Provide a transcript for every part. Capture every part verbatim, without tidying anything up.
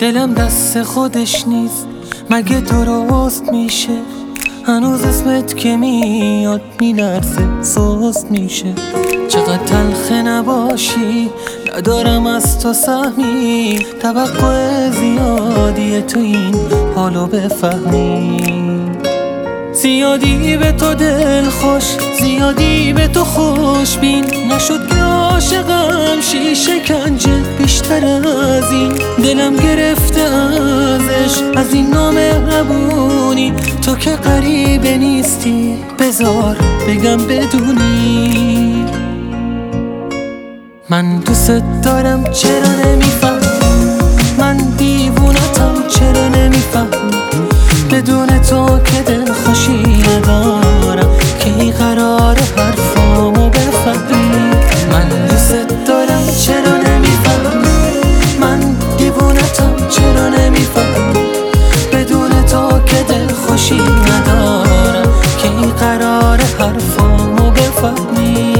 دلم دست خودش نیست، مگه درست میشه؟ هنوز اسمت که میاد میلرزه سست میشه. چقدر تلخه نباشی، ندارم از تو سهمی، توقع زیادیه تو این حالو بفهمی. زیادی به تو دل خوش، زیادی به تو خوش بین، نشد که عاشقم شی شکنجه بیشتر از این. دلم گرفته ازش، از این نامهربونی، تو که غریبه نیستی بذار بگم بدونی. من دوست دارم چرا نمیفهم، من دیوونتم چرا نمیفهم، بدون تو که دل خوشی ندارم، کی قرار حرفامو بفهمی. من دوست دارم چرا نمیفهم، من دیوونتم چرا نمیفهم، بدون تو که دل خوشی ندارم، کی قرار حرفامو بفهمی.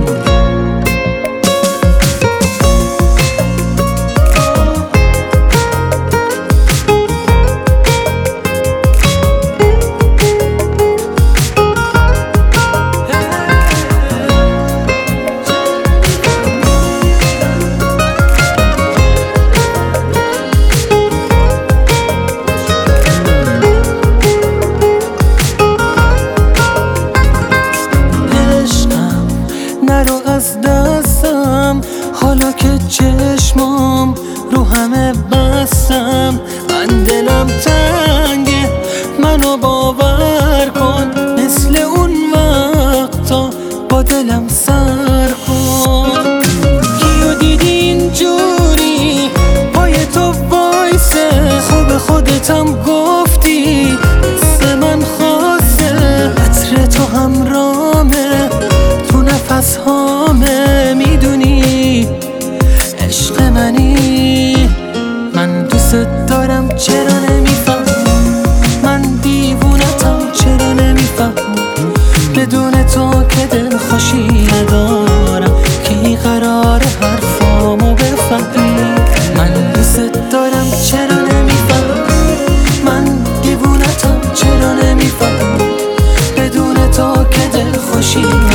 نرو از دستم، حالا که چشمام رو همه بستم، من دلم تنگه منو باور کن، مثل اون وقتا با دلم سر کن. کیو دیدی اینجوری پای تو وایسه، خوب خودتم گفتی مثل من خواسته، عطر تو همرامه تو نفس هامه، میدونی عشق منی. من دوست دارم چرا نمیفهم، من دیوونتم چرا نمیفهم، بدون تو که دل خوشی ندارم، کی قرار حرفامو بفهمی. من دوست دارم چرا نمیفهم، من دیوونتم چرا نمیفهم، بدون تو که دل خوشی